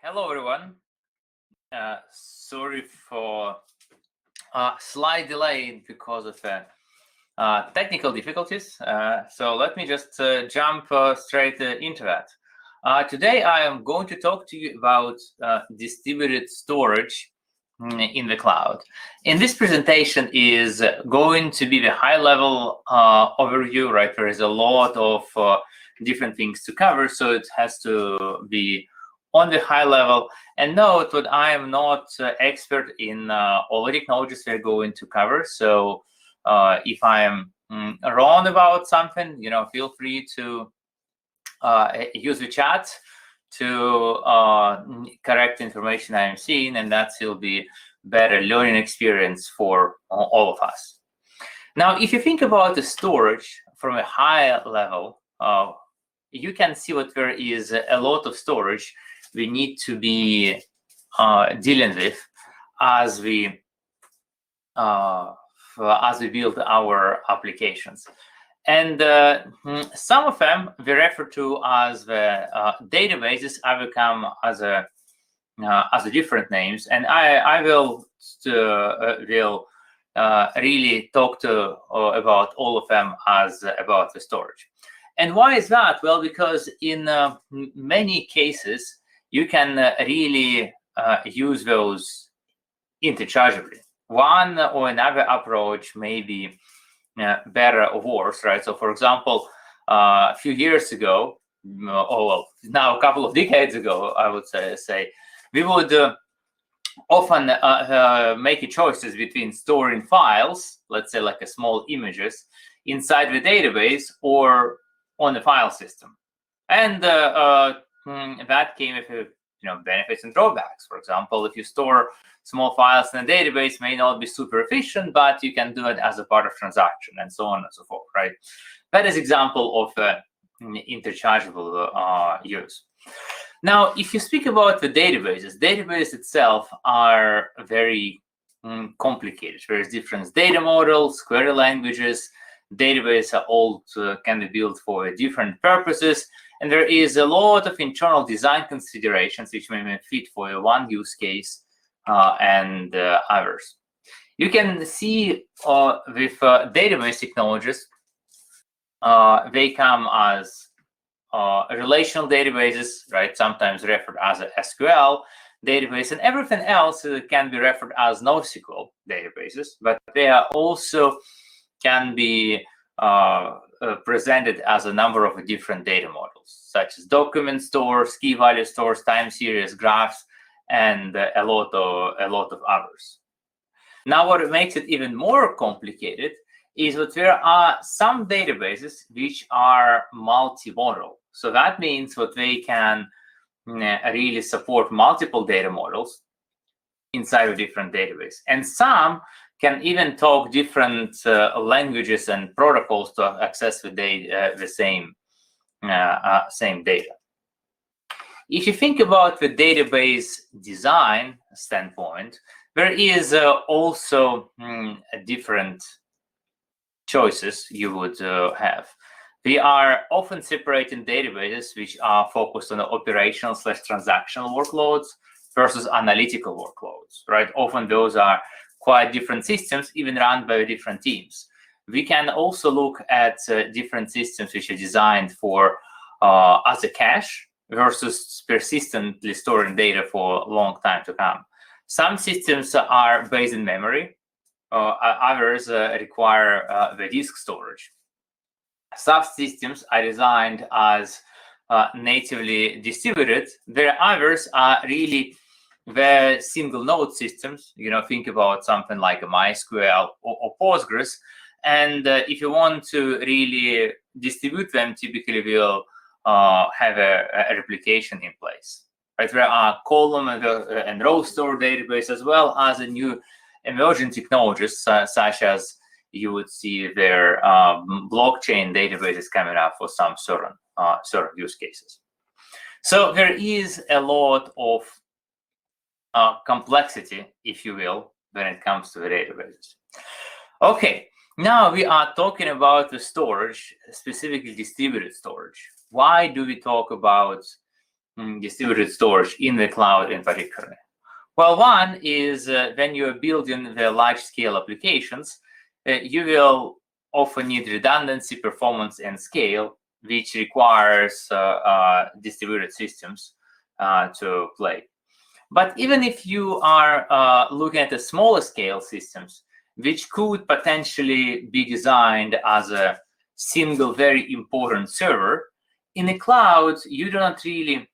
Hello, everyone. Sorry for slight delay because of technical difficulties. So let me just jump straight into that. Today, I am going to talk to you about distributed storage in the cloud. And this presentation is going to be the high-level overview, right? There is a lot of different things to cover, so it has to be on the high level. And note that I am not expert in all the technologies we're going to cover. So if I am wrong about something, feel free to use the chat to correct information I am seeing, and that will be better learning experience for all of us. Now, if you think about the storage from a high level, you can see that there is a lot of storage we need to be dealing with as we build our applications. And some of them we refer to as the databases. I will come as a different names, and I will really talk about all of them as about the storage. And why is that? Well, because in many cases you can really use those interchangeably. One or another approach may be better or worse, right? So, for example, a few years ago, now a couple of decades ago, I would say we would often make choices between storing files, let's say like a small images, inside the database or on the file system. And that came with benefits and drawbacks. For example, if you store small files in a database, may not be super efficient, but you can do it as a part of transaction and so on and so forth, right? That is example of interchangeable use. Now, if you speak about the databases itself are very complicated. There's different data models, query languages. Databases are all can be built for different purposes. And there is a lot of internal design considerations which may fit for one use case and others. You can see with database technologies, they come as relational databases, right? Sometimes referred as a SQL database, and everything else can be referred as NoSQL databases, but they are also can be presented as a number of different data models, such as document stores, key value stores, time series, graphs, and a lot of others. Now, what makes it even more complicated is that there are some databases which are multimodal. So that means that they can really support multiple data models inside a different database, and some can even talk different languages and protocols to access the same data. If you think about the database design standpoint, there is also different choices you would have. We are often separating databases which are focused on the operational/transactional workloads versus analytical workloads, right? Often those are quite different systems, even run by different teams. We can also look at different systems which are designed for as a cache versus persistently storing data for a long time to come. Some systems are based in memory. Others require the disk storage. Subsystems are designed as natively distributed. There are others are really the single node systems. Think about something like a MySQL or Postgres. And if you want to really distribute them, typically we'll have a replication in place. Right? There are column and row store database, as well as a new emerging technologies such as you would see their blockchain databases coming up for some certain use cases. So there is a lot of complexity, if you will, when it comes to the databases. Okay, now we are talking about the storage, specifically distributed storage. Why do we talk about distributed storage in the cloud in particular? Well, one is when you're building the large-scale applications, you will often need redundancy, performance, and scale, which requires distributed systems to play. But even if you are looking at the smaller scale systems, which could potentially be designed as a single very important server, in the cloud, you do not really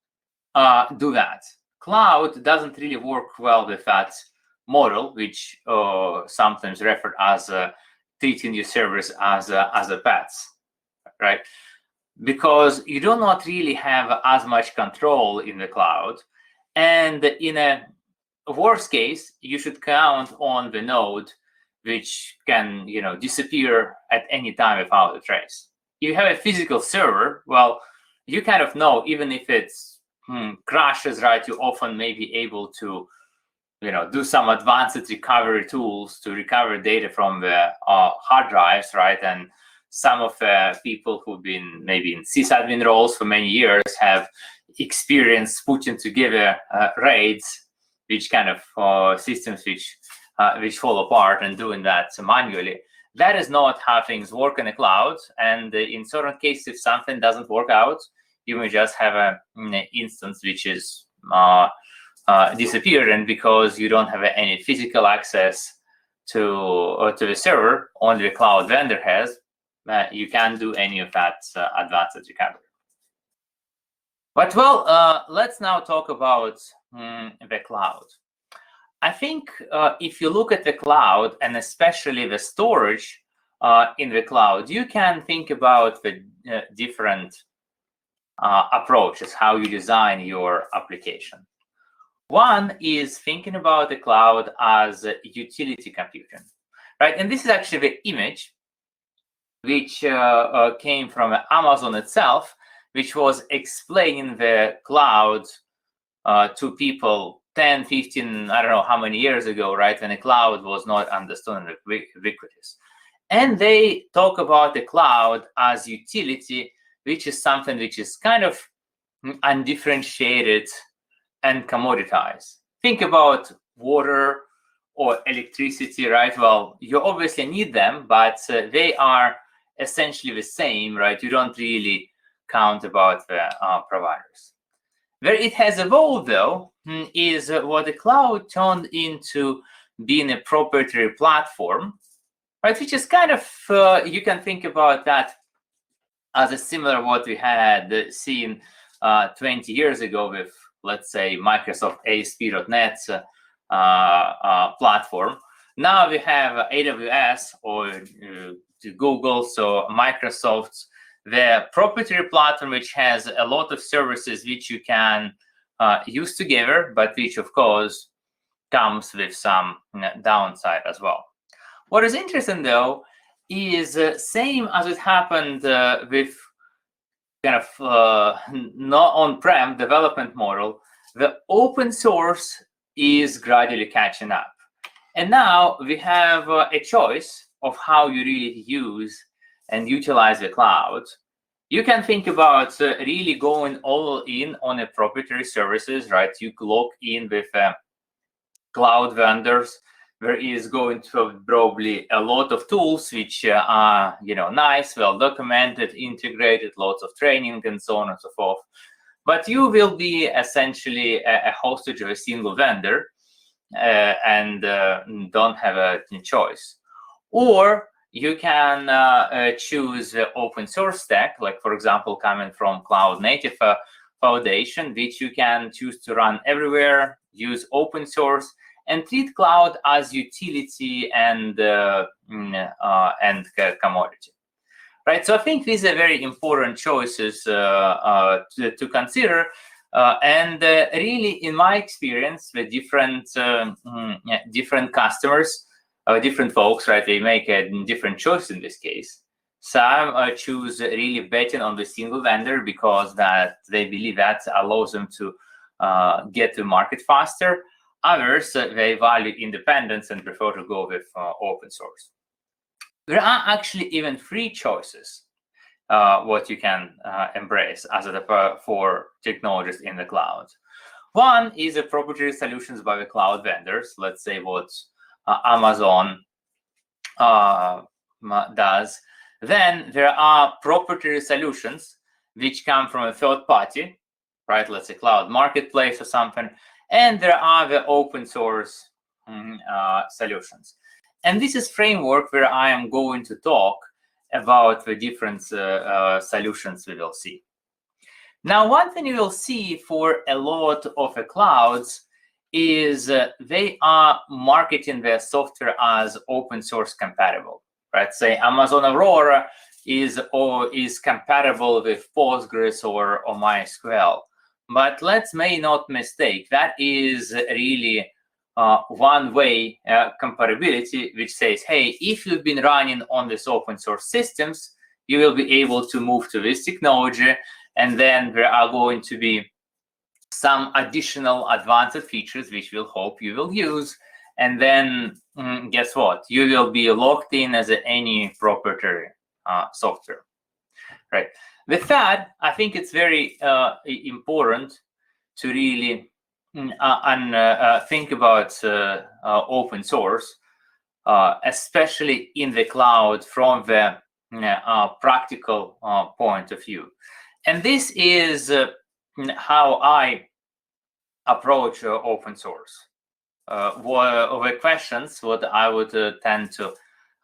do that. Cloud doesn't really work well with that model, which sometimes referred as treating your servers as a pets, right? Because you do not really have as much control in the cloud. And in a worst case, you should count on the node, which can, disappear at any time without a trace. If you have a physical server, well, you kind of know, even if it's crashes, right, you often may be able to, do some advanced recovery tools to recover data from the hard drives, right? And some of the people who've been maybe in sysadmin roles for many years have experienced putting together RAIDs, which kind of systems which fall apart, and doing that manually. That is not how things work in the cloud. And in certain cases, if something doesn't work out, you may just have an instance which is disappeared, and because you don't have any physical access to the server, only the cloud vendor has, you can't do any of that advanced recovery. But well, let's now talk about the cloud. I think if you look at the cloud, and especially the storage in the cloud, you can think about the different approaches, how you design your application. One is thinking about the cloud as utility computing, right? And this is actually the image which came from Amazon itself, which was explaining the cloud to people 10, 15, I don't know how many years ago, right, when the cloud was not understood and ubiquitous. And they talk about the cloud as utility, which is something which is kind of undifferentiated and commoditized. Think about water or electricity, right? Well, you obviously need them, but they are essentially the same, right? You don't really count about the providers. Where it has evolved, though, is what the cloud turned into being a proprietary platform, right? Which is kind of, you can think about that as a similar what we had seen 20 years ago with, let's say, Microsoft ASP.NET platform. Now we have AWS or Google, so Microsoft's the proprietary platform, which has a lot of services which you can use together, but which, of course, comes with some downside as well. What is interesting, though, is same as it happened with kind of not on-prem development model, the open source is gradually catching up. And now we have a choice of how you really use and utilize the cloud. You can think about really going all in on a proprietary services, right? You log in with cloud vendors. There is going to be probably a lot of tools which are, nice, well documented, integrated, lots of training, and so on and so forth. But you will be essentially a hostage of a single vendor and don't have a choice. Or you can choose the open source stack, like, for example, coming from Cloud Native Foundation, which you can choose to run everywhere, use open source, and treat cloud as utility and commodity. Right, so I think these are very important choices to consider. And really, in my experience, with different customers, different folks, right, they make a different choice in this case. Some choose really betting on the single vendor because that they believe that allows them to get to market faster. Others, they value independence and prefer to go with open source. There are actually even free choices what you can embrace as for technologies in the cloud. One is a proprietary solutions by the cloud vendors. Let's say what Amazon does. Then there are proprietary solutions which come from a third party, right? Let's say cloud marketplace or something. And there are the open source solutions. And this is framework where I am going to talk about the different solutions we will see. Now, one thing you will see for a lot of the clouds is they are marketing their software as open source compatible, right? Say Amazon Aurora is compatible with Postgres or MySQL. But let's not mistake, that is really one-way compatibility, which says, hey, if you've been running on these open source systems, you will be able to move to this technology, and then there are going to be some additional advanced features which we'll hope you will use. And then guess what? You will be locked in as any proprietary software, right? With that, I think it's very important to really think about open source, especially in the cloud from the practical point of view. And this is how I approach open source. The questions what I would tend to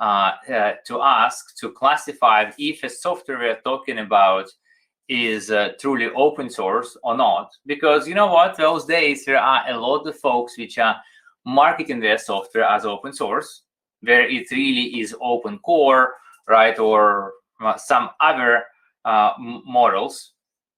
ask to classify if a software we're talking about is truly open source or not. Because you know what, those days there are a lot of folks which are marketing their software as open source, where it really is open core, right, or some other models,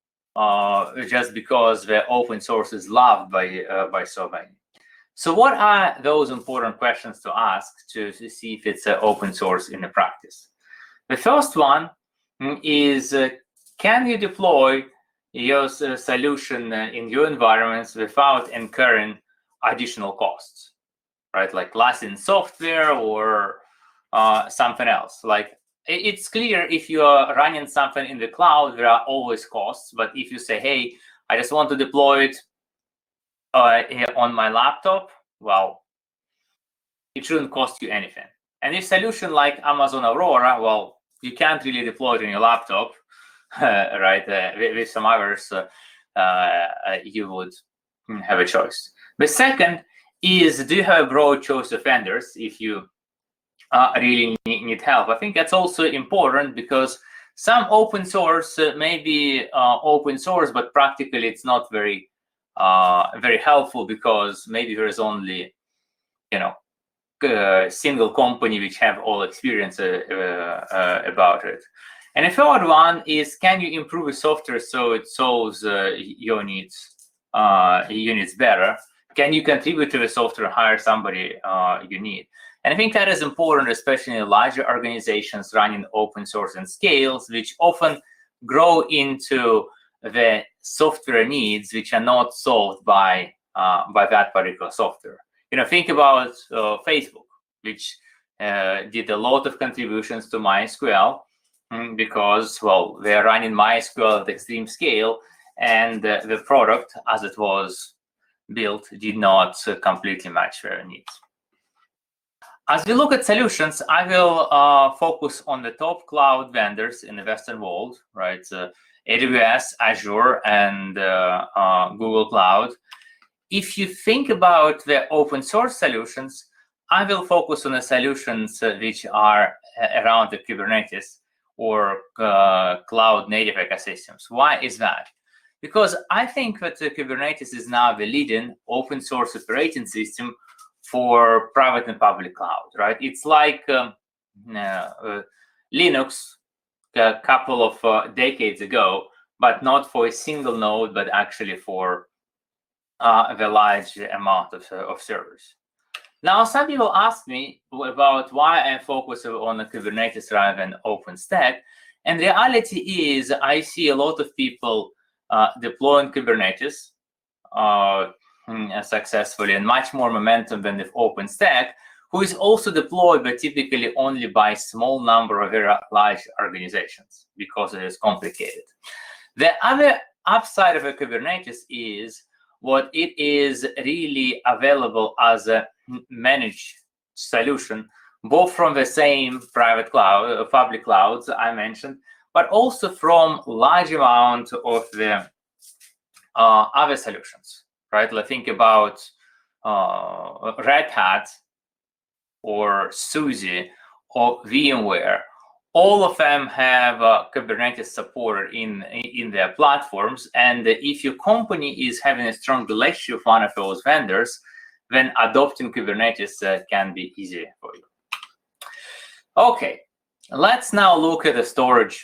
just because the open source is loved by so many. So what are those important questions to ask to see if it's open source in the practice? The first one is, can you deploy your solution in your environments without incurring additional costs, right? Like licensing software or something else. Like it's clear if you are running something in the cloud, there are always costs. But if you say, hey, I just want to deploy it on my laptop, well, it shouldn't cost you anything. And if solution like Amazon Aurora, well, you can't really deploy it on your laptop, right? With some others, you would have a choice. The second is, do you have a broad choice of vendors if you really need help? I think that's also important because some open source may be open source, but practically it's not very helpful because maybe there is only, a single company which have all experience about it. And the third one is, can you improve the software so it solves your needs better? Can you contribute to the software and hire somebody you need? And I think that is important, especially in larger organizations running open source and scales, which often grow into the software needs which are not solved by that particular software. Think about Facebook, which did a lot of contributions to MySQL because, well, they're running MySQL at extreme scale, and the product, as it was built, did not completely match their needs. As we look at solutions, I will focus on the top cloud vendors in the Western world, right? AWS, Azure, and Google Cloud. If you think about the open source solutions, I will focus on the solutions which are around the Kubernetes or cloud native ecosystems. Why is that? Because I think that the Kubernetes is now the leading open source operating system for private and public cloud, right? It's like Linux a couple of decades ago, but not for a single node, but actually for the large amount of servers. Now, some people ask me about why I focus on the Kubernetes rather than OpenStack. And the reality is I see a lot of people deploying Kubernetes successfully and much more momentum than with OpenStack, who is also deployed, but typically only by a small number of very large organizations because it is complicated. The other upside of a Kubernetes is what it is really available as a managed solution, both from the same private cloud, public clouds I mentioned, but also from large amount of the other solutions, right? Let's think about Red Hat or SUSE or VMware. All of them have Kubernetes support in their platforms, and if your company is having a strong relationship with one of those vendors, then adopting Kubernetes can be easier for you. Okay, let's now look at the storage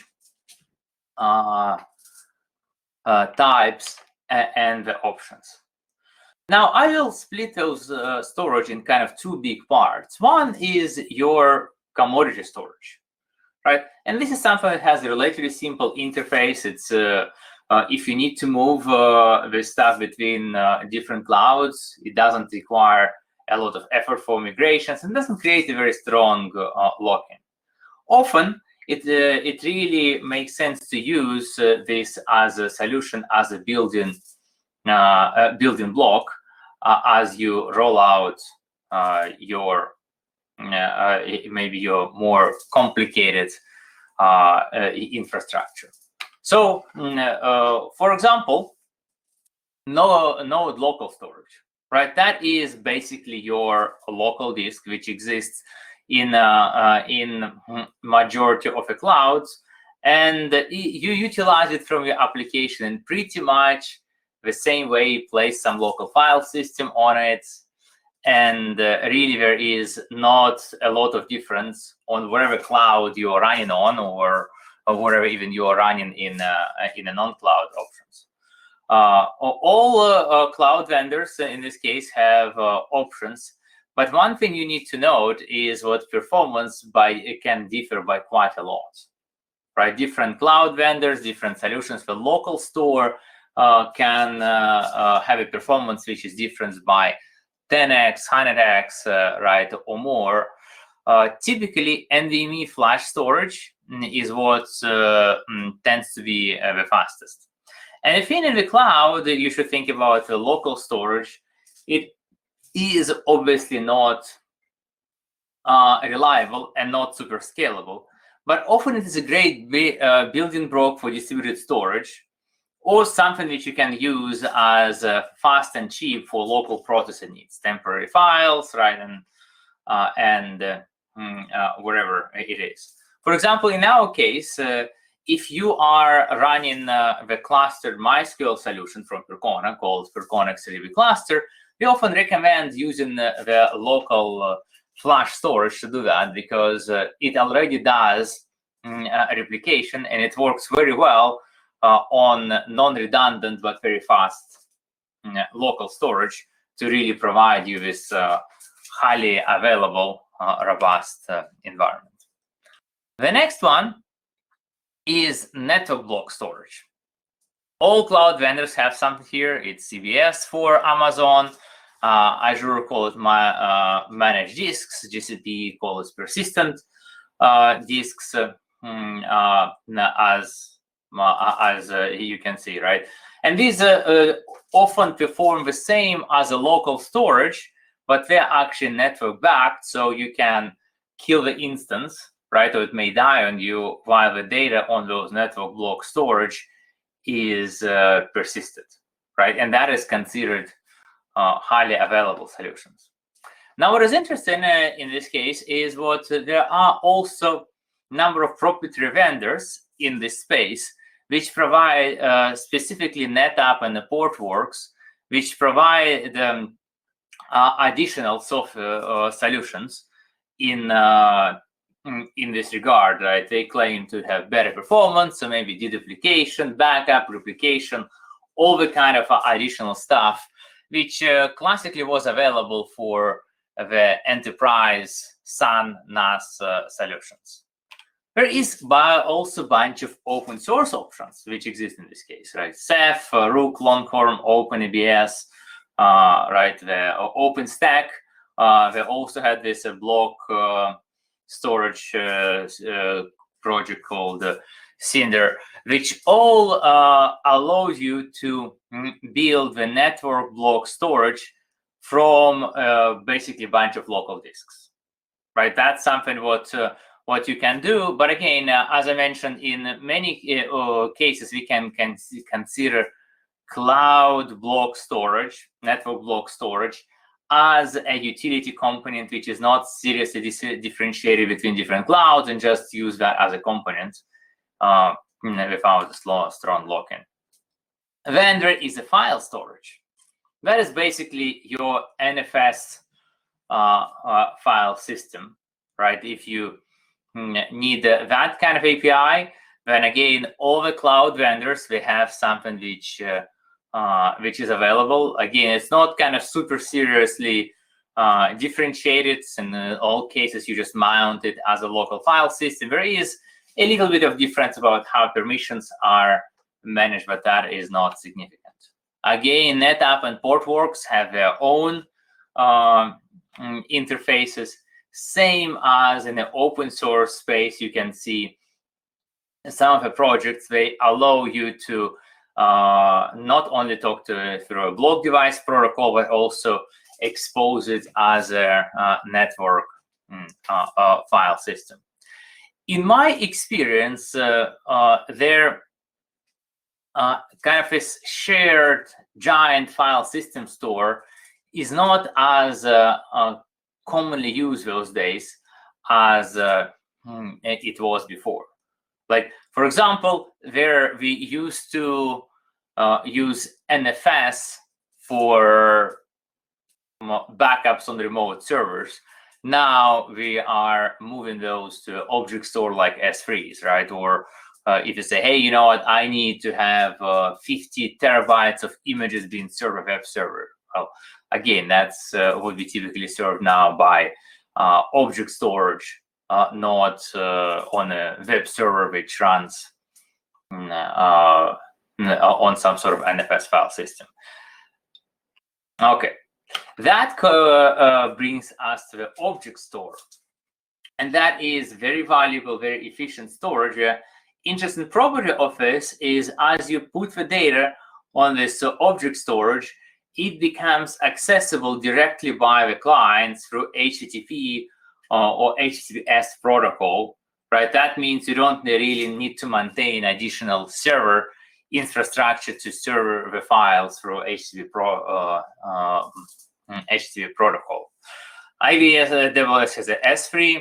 types and the options. Now, I will split those storage in kind of two big parts. One is your commodity storage, right? And this is something that has a relatively simple interface. It's if you need to move the stuff between different clouds, it doesn't require a lot of effort for migrations and doesn't create a very strong lock-in. Often, it really makes sense to use this as a solution, as a building block as you roll out your maybe your more complicated infrastructure. So, for example, Node local storage, right? That is basically your local disk, which exists in majority of the clouds, and you utilize it from your application in pretty much the same way. You place some local file system on it, and really there is not a lot of difference on whatever cloud you are running on, or whatever even you are running in a non-cloud options. All cloud vendors in this case have options, but one thing you need to note is what performance it can differ by quite a lot, right? Different cloud vendors, different solutions. The local store can have a performance which is different by 10x, 100x, right, or more. Typically, NVMe flash storage is what tends to be the fastest. And if in the cloud, you should think about the local storage. It is obviously not reliable and not super scalable, but often it is a great building block for distributed storage, or something that you can use as fast and cheap for local processing needs, temporary files, right, and wherever it is. For example, in our case, if you are running the clustered MySQL solution from Percona called Percona XDB Cluster, we often recommend using the local flash storage to do that, because it already does replication, and it works very well on non-redundant but very fast local storage to really provide you with highly available, robust environment. The next one is network block storage. All cloud vendors have something here. It's CVS for Amazon. Azure call it managed disks. GCP calls it persistent disks, as you can see, right? And these often perform the same as a local storage, but they're actually network backed, so you can kill the instance, right? Or it may die on you while the data on those network block storage is persisted, right? And that is considered highly available solutions. Now, what is interesting in this case is there are also a number of proprietary vendors in this space which provide specifically NetApp and Portworx, which provide additional software solutions in this regard, right? They claim to have better performance, so maybe deduplication, backup, replication, all the kind of additional stuff, which classically was available for the enterprise SAN NAS solutions. There is also a bunch of open source options which exist in this case, right? Ceph, Rook, Longhorn, OpenEBS, right? The OpenStack They also had this block storage project called Cinder, which all allows you to build the network block storage from basically a bunch of local disks, right? That's something what you can do. But again, as I mentioned, in many cases, we can consider cloud block storage, network block storage, as a utility component which is not seriously differentiated between different clouds, and just use that as a component without a strong lock-in. Then there is a file storage. That is basically your NFS file system, right? If you need that kind of API, then again, all the cloud vendors, they have something which is available. Again, it's not kind of super seriously differentiated. In all cases, you just mount it as a local file system. There is a little bit of difference about how permissions are managed, but that is not significant. Again, NetApp and Portworx have their own interfaces. Same as in the open source space, you can see some of the projects, they allow you to not only talk through a block device protocol, but also expose it as a network file system. In my experience, there kind of this shared giant file system store is not as commonly used those days as it was before. Like, for example, there we used to use NFS for backups on remote servers. Now we are moving those to object store like S3s, right? Or if you say, hey, you know what, I need to have 50 terabytes of images being served on web server. Well, again, that's what we typically serve now by object storage, not on a web server which runs on some sort of NFS file system. Okay, that brings us to the object store. And that is very valuable, very efficient storage. Interesting property of this is as you put the data on this object storage, it becomes accessible directly by the clients through HTTP or HTTPS protocol, right? That means you don't really need to maintain additional server infrastructure to serve the files through HTTP protocol. AWS has a S3,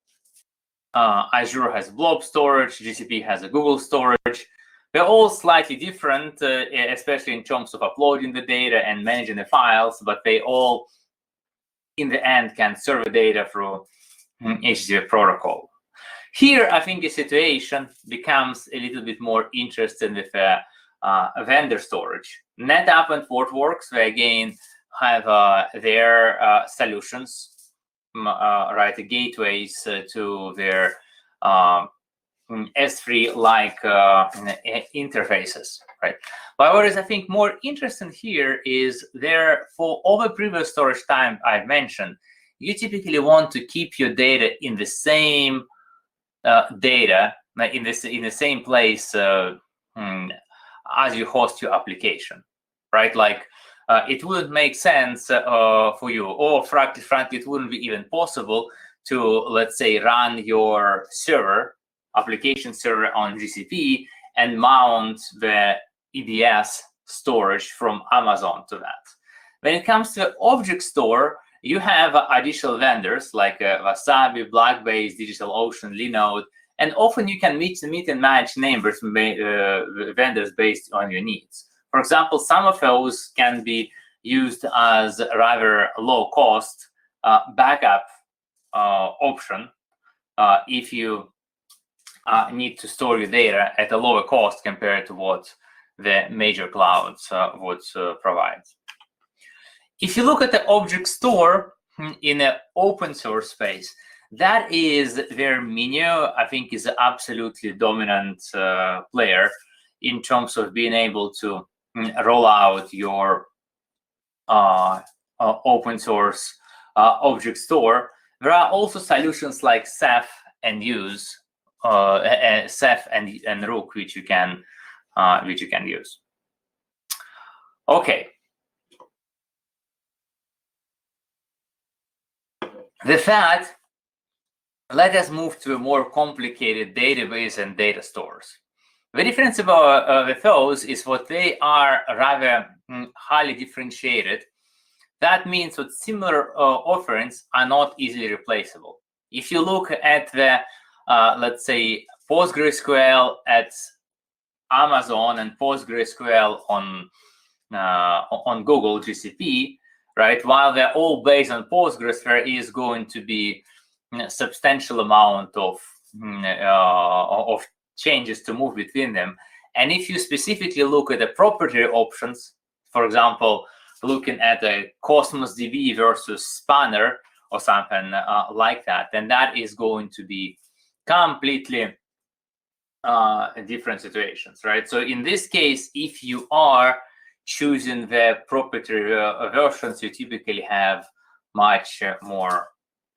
Azure has blob storage, GCP has a Google storage. They're all slightly different, especially in terms of uploading the data and managing the files, but they all, in the end, can serve the data through HTTP protocol. Here, I think the situation becomes a little bit more interesting with vendor storage. NetApp and Portworx, they again have their solutions, right, the gateways to their S3-like interfaces, right? But what is, I think, more interesting here is there, for all the previous storage time I've mentioned, you typically want to keep your data in the same in the same place as you host your application, right? Like it wouldn't make sense for you, or frankly, it wouldn't be even possible to, let's say, run your application server on GCP and mount the EBS storage from Amazon to that. When it comes to object store, you have additional vendors like Wasabi, Blackbase, DigitalOcean, Linode, and often you can meet and match vendors based on your needs. For example, some of those can be used as a rather low-cost backup option if you need to store your data at a lower cost compared to what the major clouds would provide. If you look at the object store in an open source space, that is where Minio, I think, is an absolutely dominant player in terms of being able to roll out your open source object store. There are also solutions like Ceph and Use, Ceph and Rook, which you can use. Okay. With that, let us move to a more complicated database and data stores. The difference about with those is what they are rather highly differentiated. That means that similar offerings are not easily replaceable. If you look at the, let's say, PostgreSQL at Amazon and PostgreSQL on Google GCP, right? While they're all based on Postgres, there is going to be a substantial amount of changes to move between them. And if you specifically look at the proprietary options, for example, looking at a Cosmos DB versus Spanner or something like that, then that is going to be completely different situations, right? So in this case, if you are choosing the proprietary versions, you typically have much more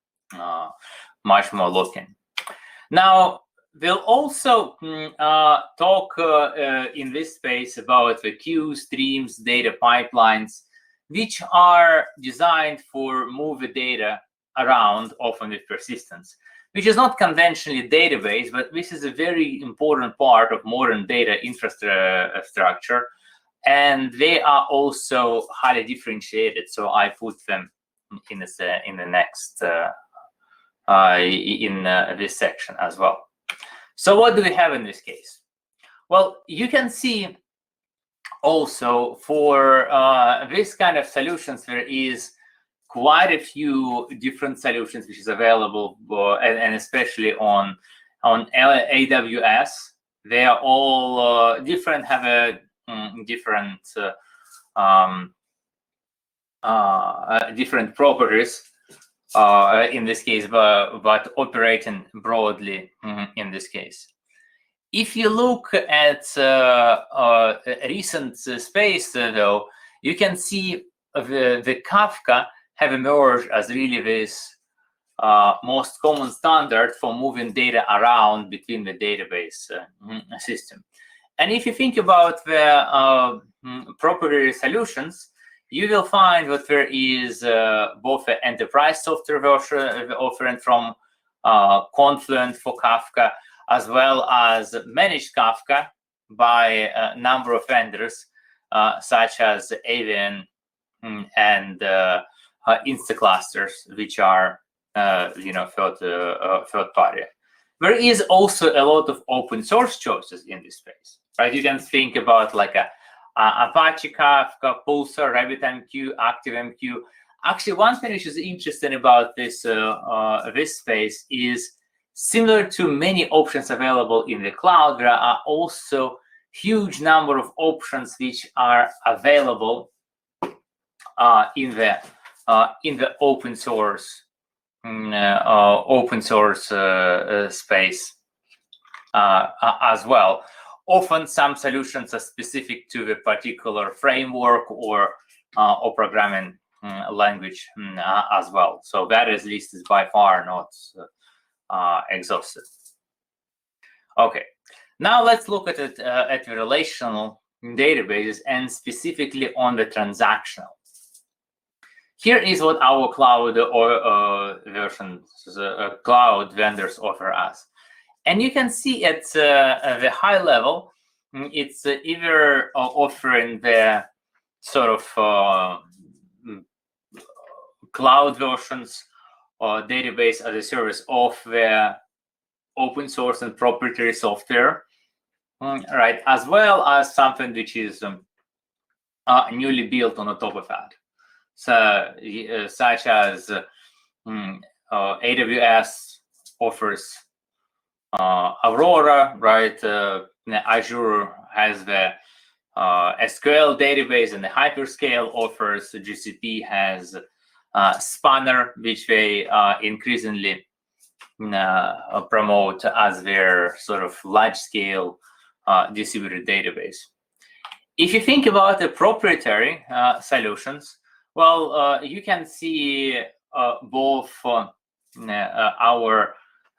lock-in. Now, we'll also talk in this space about the queues, streams, data pipelines, which are designed for move the data around, often with persistence, which is not conventionally database, but this is a very important part of modern data infrastructure. And they are also highly differentiated. So I put them in the next this section as well. So what do we have in this case? Well, you can see also for this kind of solutions, there is quite a few different solutions which is available, and especially on AWS. They are all different, have a different properties in this case, but operating broadly in this case. If you look at recent space, though, you can see the Kafka have emerged as really this most common standard for moving data around between the database system. And if you think about the proprietary solutions, you will find that there is both an enterprise software version offering from Confluent for Kafka, as well as managed Kafka by a number of vendors, such as Avian and Instaclusters, which are third party. There is also a lot of open source choices in this space, right? You can think about like Apache Kafka, Pulsar, RabbitMQ, ActiveMQ. Actually, one thing which is interesting about this space is similar to many options available in the cloud. There are also huge number of options which are available in the open source space as well. Often some solutions are specific to the particular framework or programming language as well. So that at least is by far not exhausted. Okay, now let's look at it at the relational databases and specifically on the transactional. Here is what our cloud cloud vendors offer us. And you can see at the high level, it's either offering the sort of cloud versions or database as a service of the open source and proprietary software, right? As well as something which is newly built on the top of that. So, such as AWS offers Aurora, right? Azure has the SQL database, and the Hyperscale offers. GCP has Spanner, which they increasingly promote as their sort of large-scale distributed database. If you think about the proprietary solutions, well, you can see both our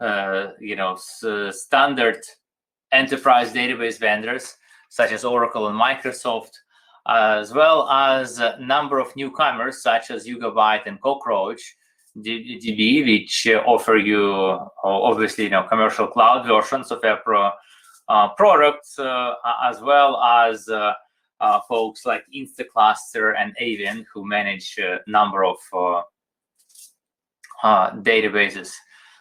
standard enterprise database vendors such as Oracle and Microsoft, as well as a number of newcomers such as Yugabyte and Cockroach DB, which offer you obviously commercial cloud versions of their products, as well as folks like Instacluster and Avian, who manage a number of databases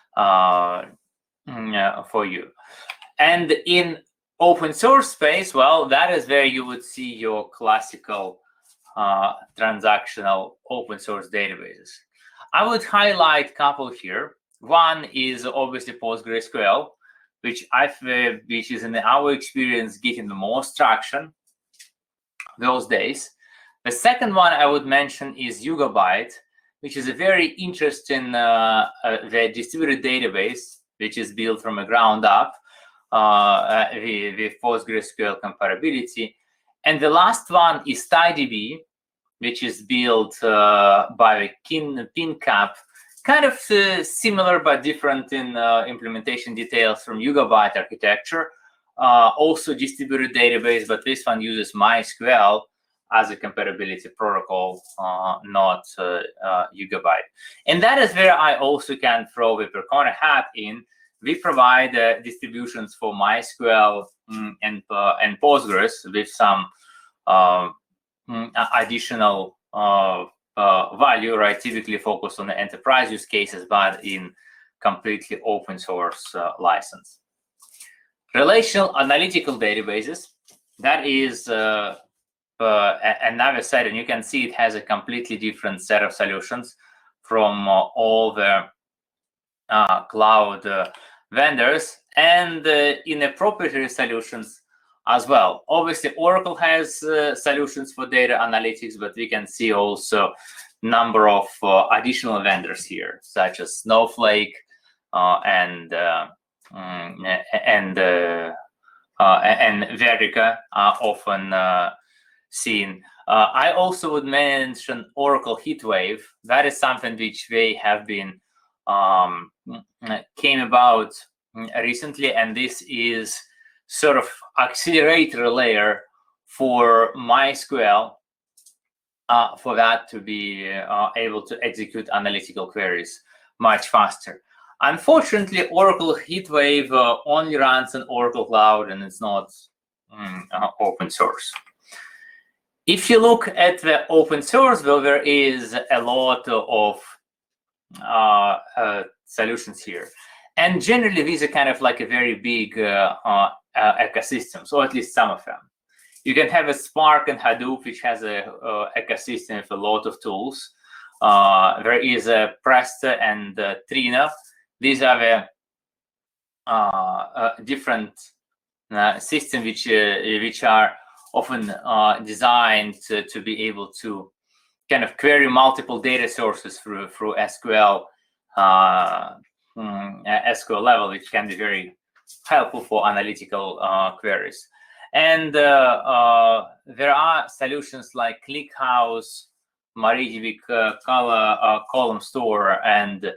for you. And in open source space, well, that is where you would see your classical transactional open source databases. I would highlight a couple here. One is obviously PostgreSQL, which is in our experience getting the most traction those days. The second one I would mention is Yugabyte, which is a very interesting the distributed database, which is built from the ground up with PostgreSQL comparability. And the last one is TiDB, which is built by PinCap, kind of similar but different in implementation details from Yugabyte architecture. Also distributed database, but this one uses MySQL as a comparability protocol, not Yugabyte. And that is where I also can throw the Percona hat in. We provide distributions for MySQL and Postgres with some additional value, right? Typically focused on the enterprise use cases, but in completely open source license. Relational analytical databases, that is another set, and you can see it has a completely different set of solutions from all the cloud vendors, and in the proprietary solutions as well. Obviously, Oracle has solutions for data analytics, but we can see also number of additional vendors here, such as Snowflake and Vertica are often seen. I also would mention Oracle HeatWave. That is something which they have been came about recently, and this is sort of accelerator layer for MySQL for that to be able to execute analytical queries much faster. Unfortunately, Oracle HeatWave only runs on Oracle Cloud, and it's not open source. If you look at the open source, well, there is a lot of solutions here. And generally, these are kind of like a very big ecosystem, or at least some of them. You can have a Spark and Hadoop, which has a ecosystem with a lot of tools. There is a Presto and Trina. These are the different systems which are often designed to be able to kind of query multiple data sources through SQL SQL level, which can be very helpful for analytical queries. And there are solutions like ClickHouse, MariaDB, Column Store, and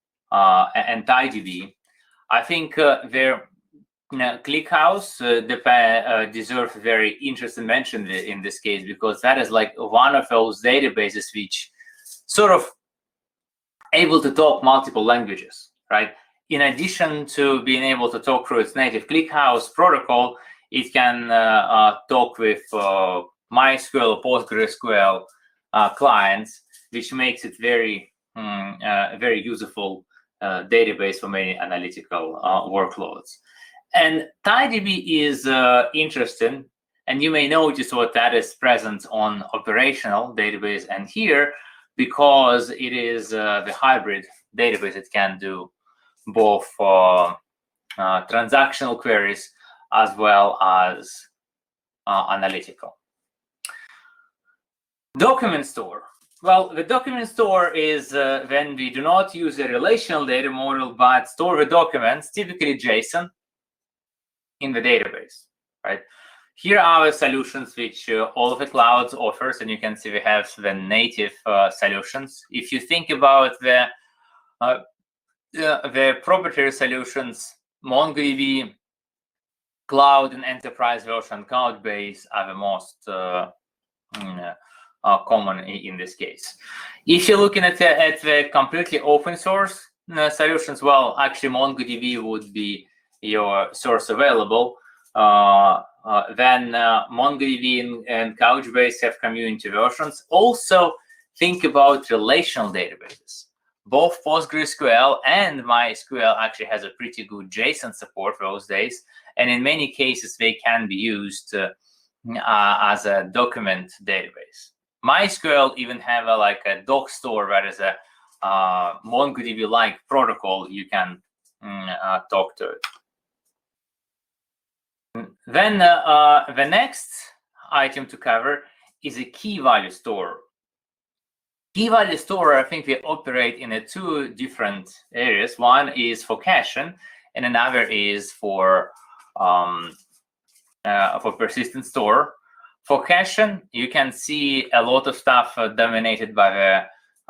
TiDB. I think ClickHouse deserves very interesting mention in this case, because that is like one of those databases which sort of able to talk multiple languages, right? In addition to being able to talk through its native ClickHouse protocol, it can talk with MySQL, PostgreSQL clients, which makes it very, very useful database for many analytical workloads. And TiDB is interesting, and you may notice what that is present on operational database and here, because it is the hybrid database. It can do both transactional queries as well as analytical. Document store. Well, the document store is when we do not use a relational data model, but store the documents, typically JSON, in the database, right? Here are the solutions which all of the clouds offers, and you can see we have the native solutions. If you think about the proprietary solutions, MongoDB, Cloud and Enterprise version, Couchbase are the most common in this case. If you're looking at the completely open source solutions, well, actually MongoDB would be your source available. Then MongoDB and Couchbase have community versions. Also, think about relational databases. Both PostgreSQL and MySQL actually has a pretty good JSON support those days, and in many cases they can be used as a document database. MySQL even have like a doc store where is a MongoDB-like protocol you can talk to it. Then the next item to cover is a key value store. Key value store, I think we operate in two different areas. One is for caching, and another is for persistent store. For caching, you can see a lot of stuff dominated by the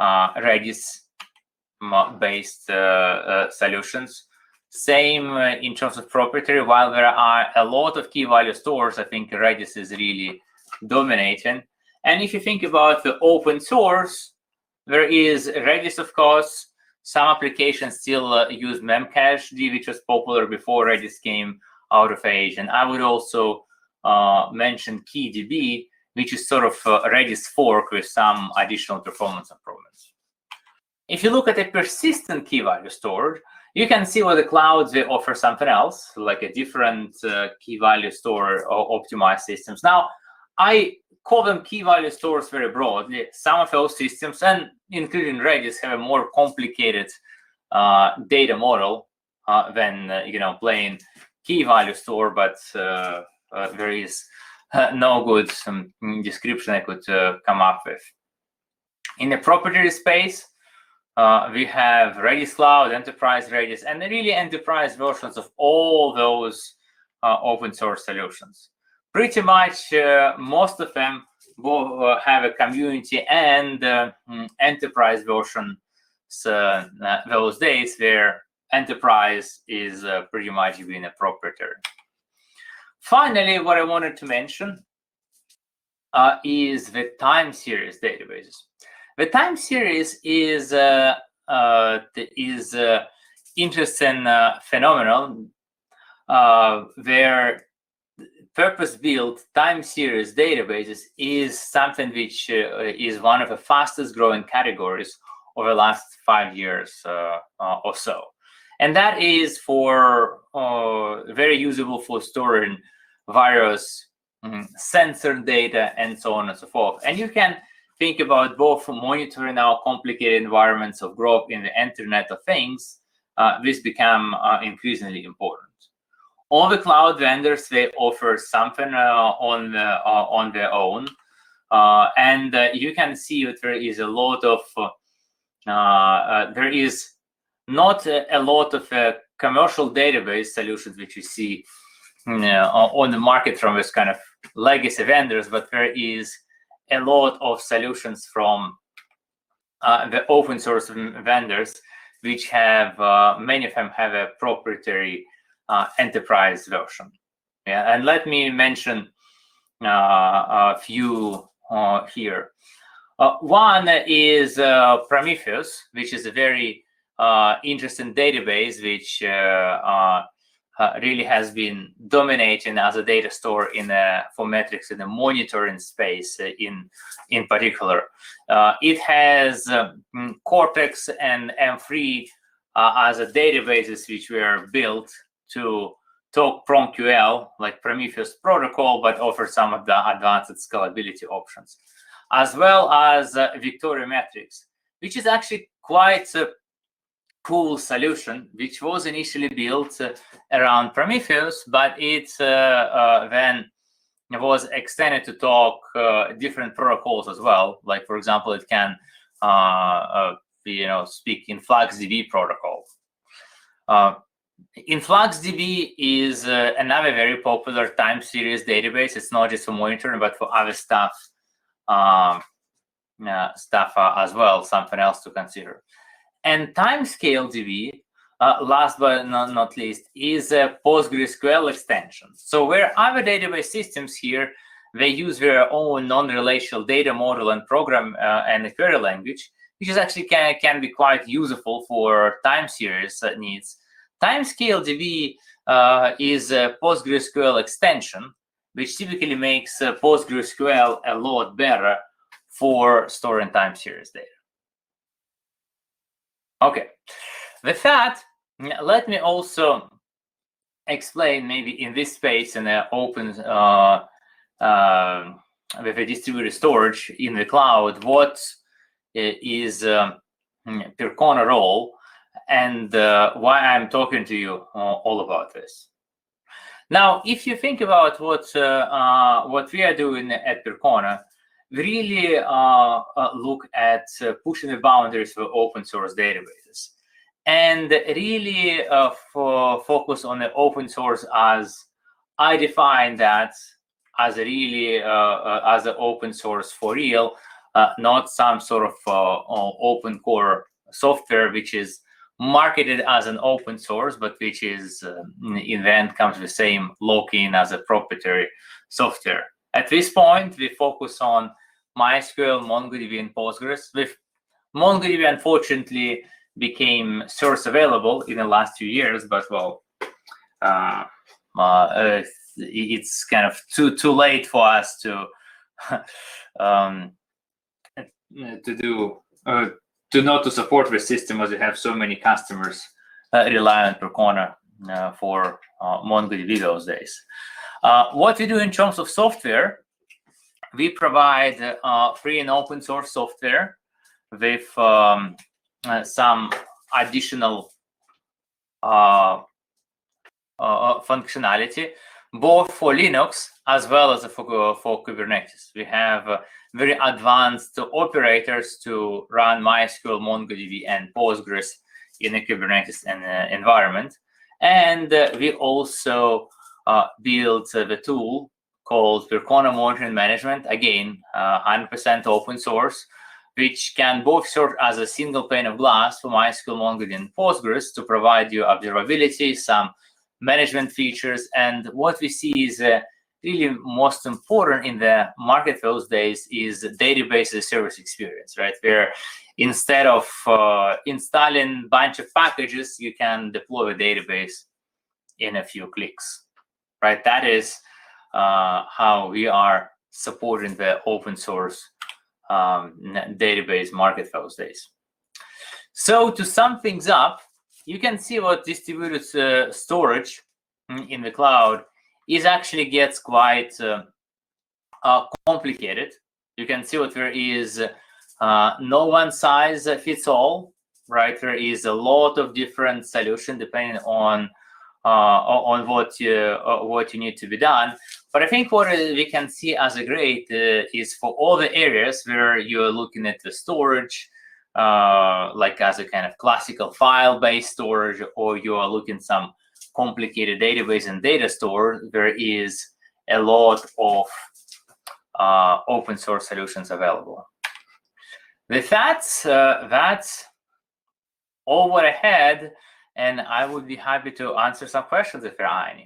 Redis-based solutions. Same in terms of proprietary. While there are a lot of key value stores, I think Redis is really dominating. And if you think about the open source, there is Redis, of course. Some applications still use Memcached, which was popular before Redis came out of age. And I would also mention KeyDB, which is sort of a Redis fork with some additional performance improvements. If you look at a persistent key value store, you can see what the clouds they offer something else, like a different key value store or optimized systems. Now, I call them key value stores very broadly. Some of those systems, and including Redis, have a more complicated data model than plain key value store, but there is no good description I could come up with. In the proprietary space, we have Redis Cloud, Enterprise Redis, and really enterprise versions of all those open source solutions. Pretty much most of them both have a community and enterprise version those days, where enterprise is pretty much being a proprietary. Finally, what I wanted to mention is the time series databases. The time series is interesting phenomenon where purpose-built time series databases is something which is one of the fastest growing categories over the last 5 years or so. And that is for very usable for storing various sensor data and so on and so forth. And you can think about both monitoring our complicated environments of growth in the Internet of Things. This become increasingly important. All the cloud vendors, they offer something on their own, and you can see that there is a lot of there is not a lot of commercial database solutions which you see on the market from this kind of legacy vendors, but there is a lot of solutions from the open source vendors, which have many of them have a proprietary enterprise version. Yeah, and let me mention a few here. One is Prometheus, which is a very interesting database which really has been dominating as a data store for metrics in the monitoring space in particular. It has Cortex and M3 as a databases which were built to talk PromQL, like Prometheus protocol, but offer some of the advanced scalability options, as well as Victoria Metrics, which is actually quite a cool solution, which was initially built around Prometheus, but it then was extended to talk different protocols as well. Like, for example, it can speak in FluxDB protocol. InfluxDB is another very popular time series database. It's not just for monitoring, but for other stuff, as well, something else to consider. And TimescaleDB, last but not least, is a PostgreSQL extension. So where other database systems here, they use their own non-relational data model and program and a query language, which is actually can be quite useful for time series needs. TimescaleDB is a PostgreSQL extension, which typically makes PostgreSQL a lot better for storing time series data. Okay, with that, let me also explain, maybe in this space, in an open with a distributed storage in the cloud, what is Percona role, and why I'm talking to you all about this. Now, if you think about what we are doing at Percona, we really look at pushing the boundaries for open source databases, and really focus on the open source as I define that as a really as an open source for real, not some sort of open core software which is marketed as an open source, but which is in the end comes with the same lock-in as a proprietary software. At this point, we focus on MySQL, MongoDB, and Postgres. With MongoDB, unfortunately, became source available in the last few years, but well, it's kind of too late for us to not to support the system, as we have so many customers rely on Percona for MongoDB those days. What we do in terms of software, we provide free and open source software with some additional functionality, both for Linux as well as for Kubernetes. We have very advanced operators to run MySQL, MongoDB, and Postgres in a Kubernetes environment. And we also built the tool called Percona Monitoring Management, again, 100% open source, which can both serve as a single pane of glass for MySQL, MongoDB, and Postgres to provide you observability, some management features. And what we see is really most important in the market those days is database as a service experience, right? Where instead of installing a bunch of packages, you can deploy a database in a few clicks, right? That is how we are supporting the open source database market those days. So to sum things up, you can see what distributed storage in the cloud is actually gets quite complicated. You can see what there is no one size fits all, right? There is a lot of different solutions depending on what you need to be done. But I think what we can see as a great is for all the areas where you're looking at the storage, like as a kind of classical file-based storage, or you are looking some complicated database and data store, there is a lot of open source solutions available. With that, that's all what I had, and I would be happy to answer some questions if there are any.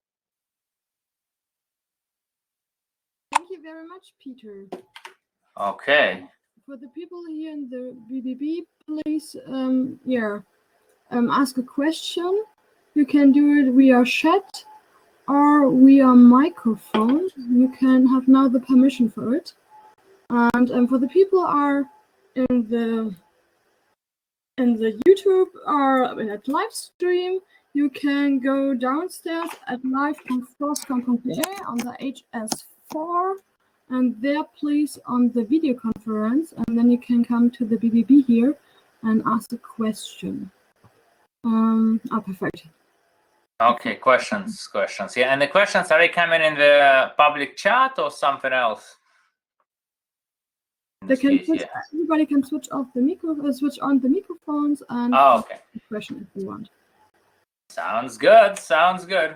Thank you very much, Peter. Okay. For the people here in the BBB, please, ask a question. You can do it via chat or via microphone. You can have now the permission for it. And for the people are in the YouTube or at live stream, you can go downstairs at live.force.com.pa on the HS4, and there please on the video conference, and then you can come to the BBB here and ask a question. Perfect. Okay, questions. Yeah, and the questions, are they coming in the public chat or something else? Everybody can switch on the microphones and okay. ask a question if you want. Sounds good. Sounds good.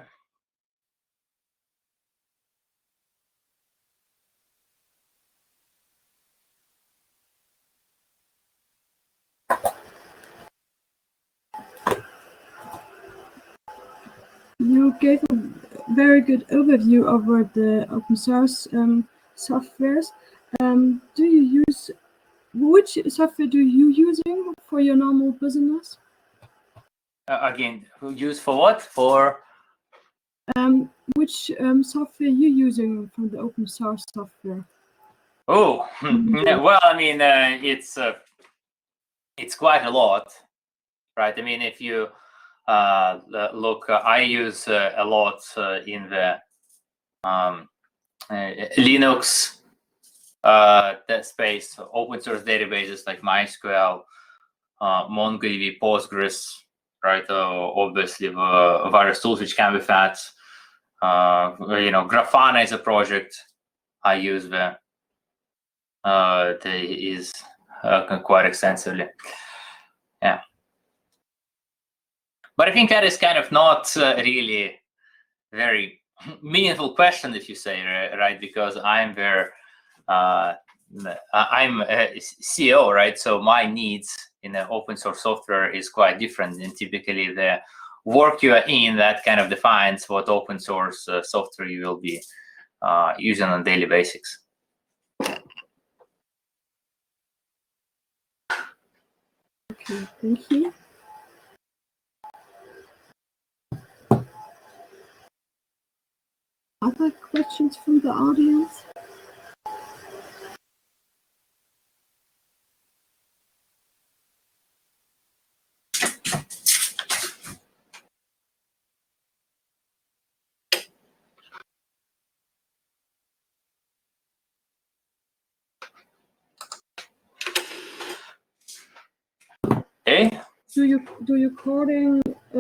You gave a very good overview over the open source softwares. Do you use, which software do you using for your normal business? Again, use for what? For which software you using from the open source software? Oh, well, I mean, it's quite a lot, right? I mean, if you look, I use a lot in the Linux that space, open source databases like MySQL, MongoDB, Postgres, right? Obviously, various tools which can be found. Grafana is a project I use there. Is quite extensively. Yeah. But I think that is kind of not really very meaningful question, if you say, right? Because I'm I'm a CEO, right? So my needs in the open source software is quite different, and typically the work you are in that kind of defines what open source software you will be using on a daily basis. Okay, thank you. Other questions from the audience? Okay. Do you coding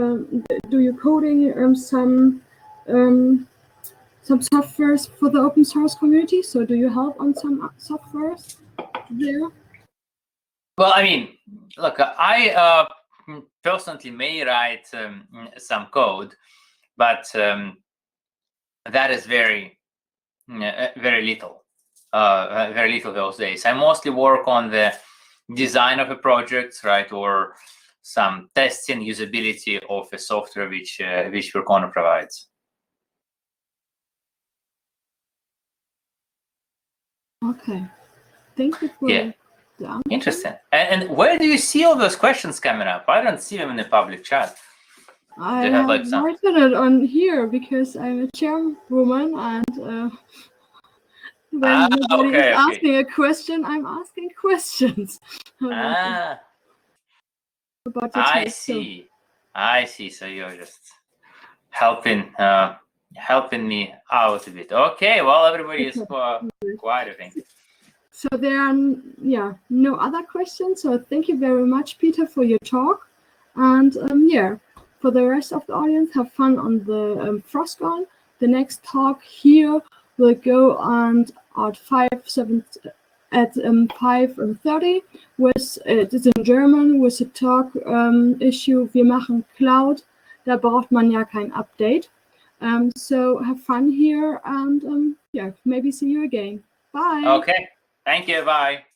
some softwares for the open source community? So do you help on some softwares there? Well, I mean, look, I personally may write some code, but that is very little. Very little those days. I mostly work on the design of a project, right, or some testing usability of a software which Vercona provides. Okay, thank you for the answer. Interesting. And where do you see all those questions coming up? I don't see them in the public chat. I have written it on here because I'm a chairwoman, and when nobody is asking a question, I'm asking questions. About the I see. I see. So you're just helping me out a bit. Okay. Well, everybody is quite a thing. So there are no other questions. So thank you very much, Peter, for your talk. And for the rest of the audience, have fun on the Frostcon. The next talk here will go on at 5:30. It is in German with the talk issue Wir machen Cloud. Da braucht man ja kein Update. So have fun here, and maybe see you again. Bye. Okay. Thank you. Bye.